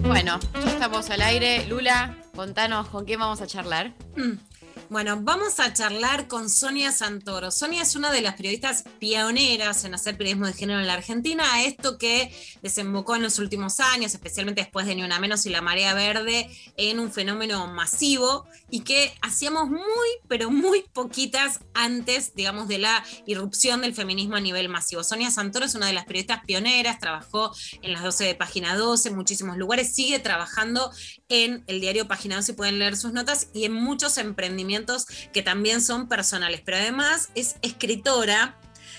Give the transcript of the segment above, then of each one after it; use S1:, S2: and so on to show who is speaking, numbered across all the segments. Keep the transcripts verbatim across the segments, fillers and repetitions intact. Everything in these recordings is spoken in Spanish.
S1: Bueno, ya estamos al aire. Lula, contanos con quién vamos a charlar.
S2: Mm. Bueno, vamos a charlar con Sonia Santoro. Sonia es una de las periodistas pioneras en hacer periodismo de género en la Argentina, esto que desembocó en los últimos años, especialmente después de Ni Una Menos y La Marea Verde, en un fenómeno masivo y que hacíamos muy, pero muy poquitas antes, digamos, de la irrupción del feminismo a nivel masivo. Sonia Santoro es una de las periodistas pioneras, trabajó en las doce de Página doce, en muchísimos lugares, sigue trabajando en el diario Página doce, pueden leer sus notas, y en muchos emprendimientos que también son personales, pero además es escritora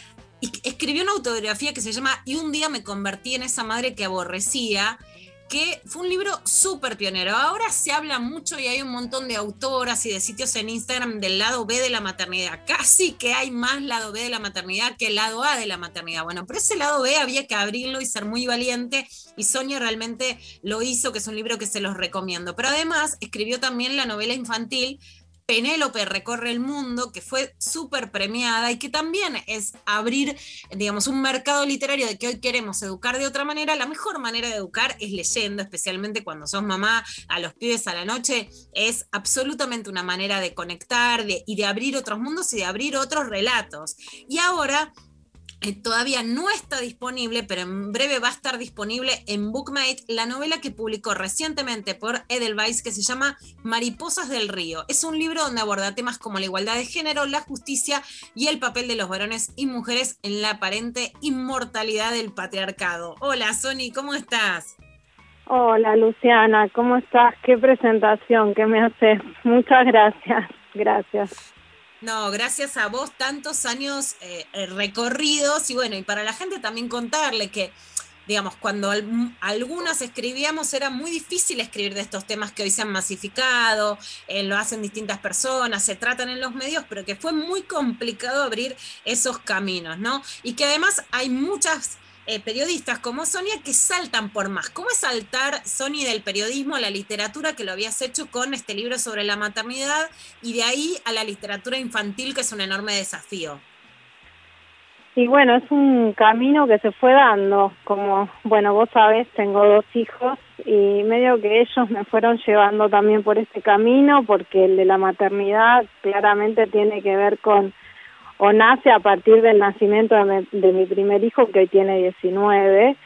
S2: y escribió una autobiografía que se llama Y un día me convertí en esa madre que aborrecía, que fue un libro súper pionero. Ahora se habla mucho y hay un montón de autoras y de sitios en Instagram del lado B de la maternidad. Casi que hay más lado B de la maternidad que el lado A de la maternidad. Bueno, pero ese lado B había que abrirlo y ser muy valiente, y Sonia realmente lo hizo, que es un libro que se los recomiendo. Pero además escribió también la novela infantil Penélope recorre el mundo, que fue súper premiada y que también es abrir, digamos, un mercado literario de que hoy queremos educar de otra manera. La mejor manera de educar es leyendo, especialmente cuando sos mamá, a los pibes a la noche. Es absolutamente una manera de conectar de, y de abrir otros mundos y de abrir otros relatos. Y ahora Eh, todavía no está disponible, pero en breve va a estar disponible en Bookmate la novela que publicó recientemente por Edelweiss, que se llama Mariposas del Río. Es un libro donde aborda temas como la igualdad de género, la justicia y el papel de los varones y mujeres en la aparente inmortalidad del patriarcado. Hola, Sony, ¿cómo estás?
S3: Hola, Luciana, ¿cómo estás? Qué presentación que me haces. Muchas gracias, gracias.
S2: No, gracias a vos, tantos años eh, recorridos, y bueno, y para la gente también contarle que, digamos, cuando al, algunas escribíamos era muy difícil escribir de estos temas que hoy se han masificado, eh, lo hacen distintas personas, se tratan en los medios, pero que fue muy complicado abrir esos caminos, ¿no? Y que además hay muchas eh, periodistas como Sonia que saltan por más. ¿Cómo es saltar, Sonia, del periodismo a la literatura, que lo habías hecho con este libro sobre la maternidad, y de ahí a la literatura infantil, que es un enorme desafío?
S3: Y bueno, es un camino que se fue dando, como, bueno, vos sabés, tengo dos hijos y medio que ellos me fueron llevando también por este camino, porque el de la maternidad claramente tiene que ver con, o nace a partir del nacimiento de mi, de mi primer hijo, que hoy tiene diecinueve,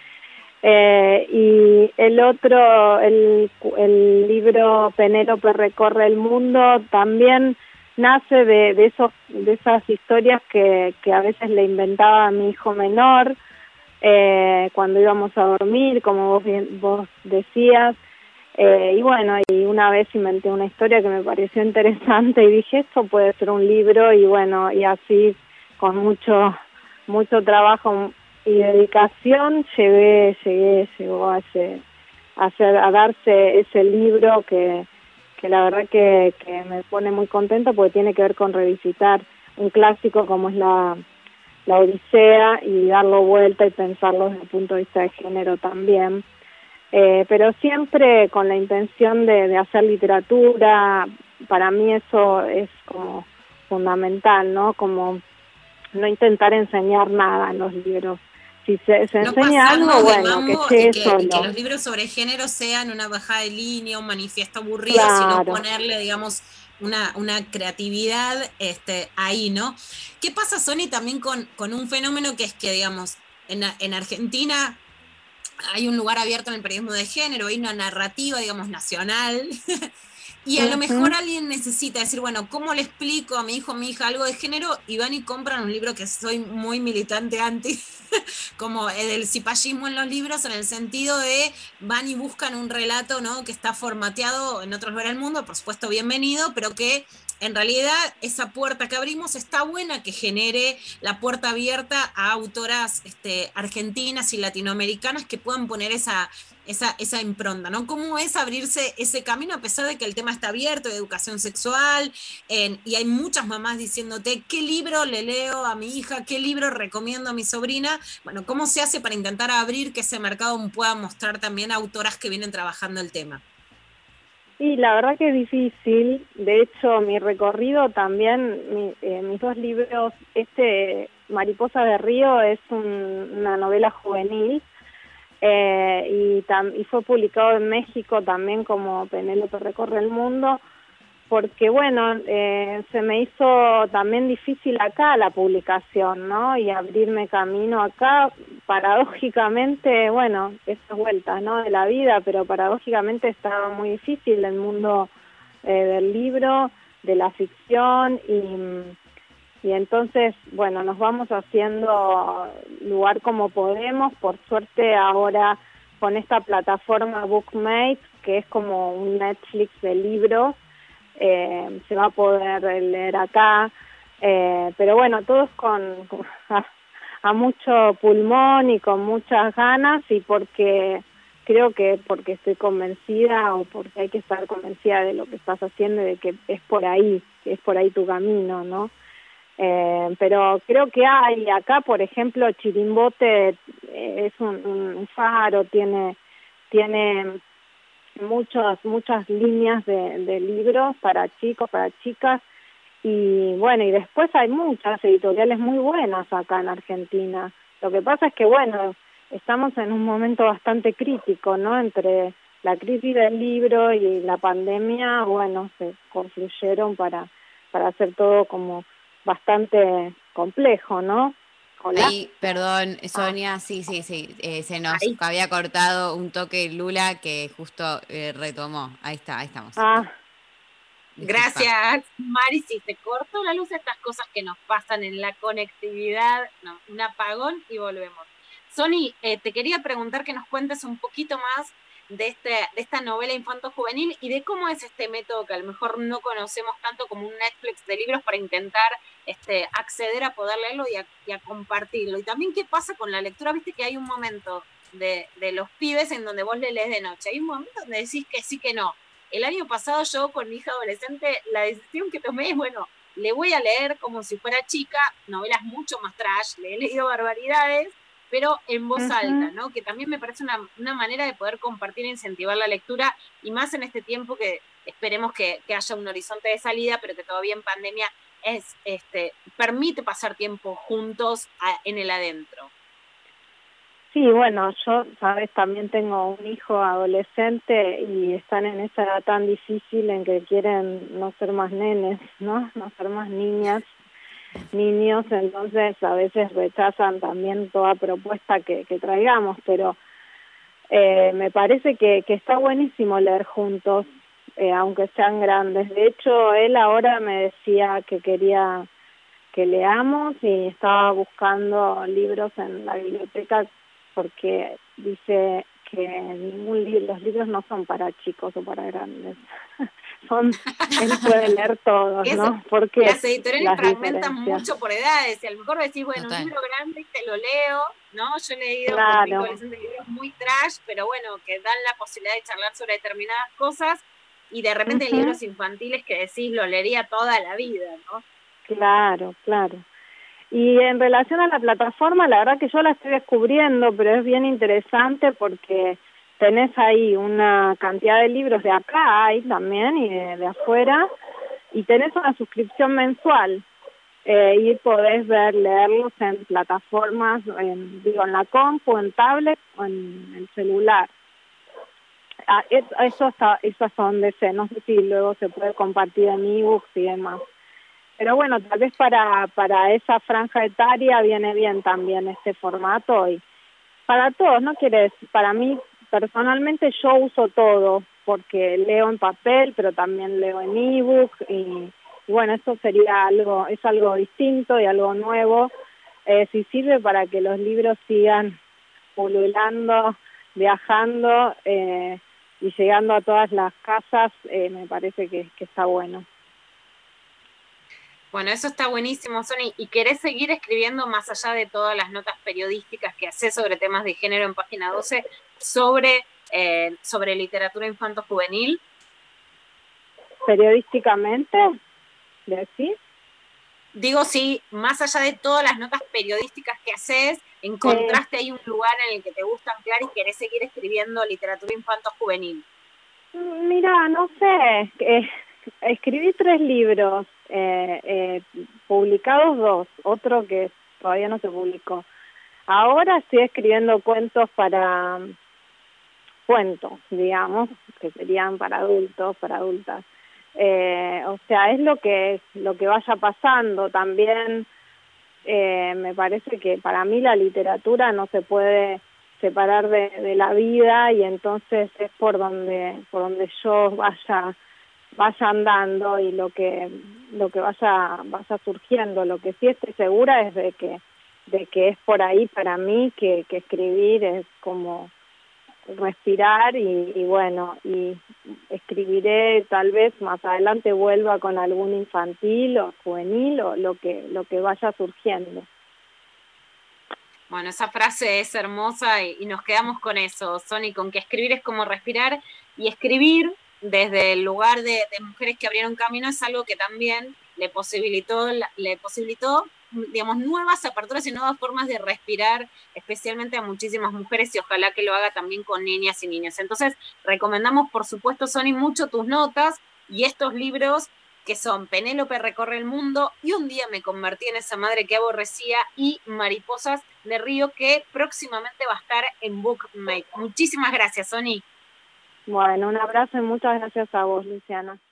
S3: eh, y el otro, el, el libro Penélope recorre el mundo, también nace de, de esos de esas historias que, que a veces le inventaba a mi hijo menor eh, cuando íbamos a dormir, como vos, bien, vos decías, eh, y bueno, y una vez inventé una historia que me pareció interesante y dije, esto puede ser un libro, y bueno, y así con mucho mucho trabajo y dedicación llegué, llegué, llegó a, ese, a, hacer, a darse ese libro que que la verdad que, que me pone muy contenta, porque tiene que ver con revisitar un clásico como es la, la Odisea, y darlo vuelta y pensarlo desde el punto de vista de género también, eh, pero siempre con la intención de, de hacer literatura. Para mí eso es como fundamental, ¿no? Como no intentar enseñar nada en los libros. Si se, se
S2: No
S3: enseña algo, bueno, que llegue
S2: y que,
S3: solo.
S2: y que los libros sobre género sean una bajada de línea, un manifiesto aburrido,
S3: Claro.
S2: Sino ponerle, digamos, una, una creatividad este, ahí, ¿no? ¿Qué pasa, Sony, también con, con un fenómeno que es que, digamos, en, en Argentina hay un lugar abierto en el periodismo de género, hay una narrativa, digamos, nacional, y a lo mejor alguien necesita decir, bueno, ¿cómo le explico a mi hijo o mi hija algo de género? Y van y compran un libro, que soy muy militante anti, como el cipallismo en los libros, en el sentido de van y buscan un relato, ¿no?, que está formateado en otros lugares del mundo, por supuesto bienvenido, pero que en realidad esa puerta que abrimos está buena, que genere la puerta abierta a autoras este, argentinas y latinoamericanas que puedan poner esa, esa, esa impronta, ¿no? ¿Cómo es abrirse ese camino a pesar de que el tema está abierto, de educación sexual, en, y hay muchas mamás diciéndote qué libro le leo a mi hija, qué libro recomiendo a mi sobrina? Bueno, ¿cómo se hace para intentar abrir que ese mercado pueda mostrar también a autoras que vienen trabajando el tema?
S3: Y la verdad que es difícil. De hecho, mi recorrido también, mi, eh, mis dos libros, este Mariposa de Río es un, una novela juvenil, eh, y, tam y fue publicado en México también como Penélope recorre el mundo, porque bueno, eh, se me hizo también difícil acá la publicación, ¿no? Y abrirme camino acá, paradójicamente, bueno, esas vueltas, ¿no? De la vida, pero paradójicamente estaba muy difícil el mundo eh, del libro, de la ficción, y, y entonces, bueno, nos vamos haciendo lugar como podemos. Por suerte ahora con esta plataforma Bookmate, que es como un Netflix de libros, Eh, se va a poder leer acá, eh, pero bueno, todos con, con a, a mucho pulmón y con muchas ganas, y porque creo que porque estoy convencida, o porque hay que estar convencida de lo que estás haciendo y de que es por ahí, que es por ahí tu camino, ¿no? Eh, pero creo que hay acá, por ejemplo, Chirimbote eh, es un, un faro, tiene tiene muchas muchas líneas de, de libros para chicos, para chicas, y bueno, y después hay muchas editoriales muy buenas acá en Argentina. Lo que pasa es que bueno, estamos en un momento bastante crítico, ¿no? Entre la crisis del libro y la pandemia, bueno, se confluyeron para para hacer todo como bastante complejo, ¿no?
S1: Hola. Ahí, perdón, Sonia, ah. sí, sí, sí, eh, se nos ahí. había cortado un toque Lula que justo eh, retomó. Ahí está, ahí estamos.
S3: Ah.
S4: Gracias, Mari. Si se cortó la luz, estas cosas que nos pasan en la conectividad, no, un apagón y volvemos. Sony, eh, te quería preguntar que nos cuentes un poquito más de, este, de esta novela infanto-juvenil y de cómo es este método que a lo mejor no conocemos tanto como un Netflix de libros para intentar este, acceder a poder leerlo y a, y a compartirlo. Y también qué pasa con la lectura. Viste que hay un momento de, de los pibes en donde vos le lees de noche. Hay un momento donde decís que sí, que no. El año pasado yo con mi hija adolescente, la decisión que tomé es, bueno, le voy a leer como si fuera chica, novelas mucho más trash, le he leído barbaridades, pero en voz uh-huh. alta, ¿no? Que también me parece una, una manera de poder compartir e incentivar la lectura, y más en este tiempo que esperemos que, que haya un horizonte de salida, pero que todavía en pandemia es, este, permite pasar tiempo juntos a, en el adentro.
S3: Sí, bueno, yo, sabes, también tengo un hijo adolescente y están en esa edad tan difícil en que quieren no ser más nenes, ¿no? No ser más niñas, niños, entonces a veces rechazan también toda propuesta que, que traigamos, pero eh, me parece que, que está buenísimo leer juntos, eh, aunque sean grandes. De hecho, él ahora me decía que quería que leamos y estaba buscando libros en la biblioteca, porque dice que ningún li los libros no son para chicos o para grandes. Son, él puede leer todos, ¿no? Porque
S4: las editoriales fragmentan mucho por edades, y a lo mejor decís, bueno, Total. un libro grande te lo leo, ¿no? Yo he leído
S3: claro.
S4: con libros muy trash, pero bueno, que dan la posibilidad de charlar sobre determinadas cosas, y de repente uh-huh. libros infantiles que decís, lo leería toda la vida, ¿no?
S3: Claro, claro. Y en relación a la plataforma, la verdad que yo la estoy descubriendo, pero es bien interesante porque tenés ahí una cantidad de libros de acá, hay también, y de, de afuera, y tenés una suscripción mensual, eh, y podés ver, leerlos en plataformas, en, digo, en la compu, en tablet o en el celular. Ah, eso está, eso hasta donde sé, no sé si luego se puede compartir en ebooks y demás. Pero bueno, tal vez para para esa franja etaria viene bien también este formato, y para todos, no quiere decir, para mí personalmente yo uso todo, porque leo en papel, pero también leo en ebook, y, y bueno, eso sería algo, es algo distinto y algo nuevo, eh, si sirve para que los libros sigan pululando, viajando eh, y llegando a todas las casas, eh, me parece que, que está bueno.
S4: Bueno, eso está buenísimo, Sony. ¿Y querés seguir escribiendo más allá de todas las notas periodísticas que haces sobre temas de género en Página doce, sobre, eh, sobre literatura infanto-juvenil?
S3: ¿Periodísticamente? ¿Decís?
S4: Digo, sí, más allá de todas las notas periodísticas que haces, ¿encontraste sí. ahí un lugar en el que te gusta ampliar y querés seguir escribiendo literatura infanto-juvenil?
S3: Mira, no sé, eh, escribí tres libros, eh, eh, publicados dos, otro que todavía no se publicó. Ahora estoy escribiendo cuentos para cuentos, digamos, que serían para adultos, para adultas. Eh, o sea, es lo que lo que vaya pasando también. Eh, me parece que para mí la literatura no se puede separar de, de la vida, y entonces es por donde por donde yo vaya vaya andando y lo que lo que vaya vaya surgiendo. Lo que sí estoy segura es de que de que es por ahí para mí que, que escribir es como respirar, y, y bueno, y escribiré, tal vez más adelante vuelva con algún infantil o juvenil o lo que lo que vaya surgiendo.
S4: Bueno, esa frase es hermosa y, y nos quedamos con eso, Sony, con que escribir es como respirar, y escribir desde el lugar de, de mujeres que abrieron camino es algo que también le posibilitó, le posibilitó, digamos, nuevas aperturas y nuevas formas de respirar, especialmente a muchísimas mujeres, y ojalá que lo haga también con niñas y niños. Entonces, recomendamos, por supuesto, Sony, mucho tus notas y estos libros que son Penélope recorre el mundo y Un día me convertí en esa madre que aborrecía, y Mariposas de Río, que próximamente va a estar en Bookmate. Muchísimas gracias, Sony.
S3: Bueno, un abrazo y muchas gracias a vos, Luciana.